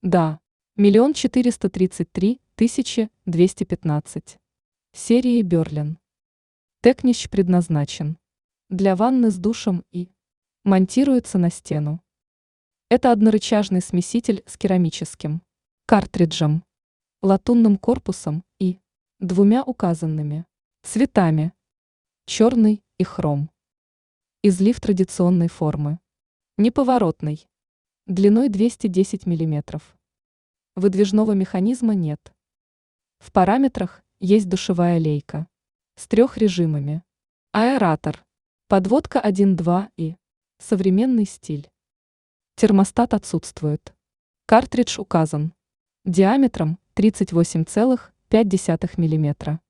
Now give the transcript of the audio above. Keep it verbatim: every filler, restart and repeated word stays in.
Да, миллион четыреста тридцать три тысячи двести пятнадцать. Серии Берлин. Текнищ предназначен для ванны с душем и монтируется на стену. Это однорычажный смеситель с керамическим картриджем, латунным корпусом и двумя указанными цветами – черный и хром. Излив традиционной формы. Неповоротный. Длиной двести десять миллиметров. Выдвижного механизма нет. В параметрах есть душевая лейка с трех режимами. Аэратор. Подводка один-два и современный стиль. Термостат отсутствует. Картридж указан диаметром тридцать восемь целых пять десятых миллиметра.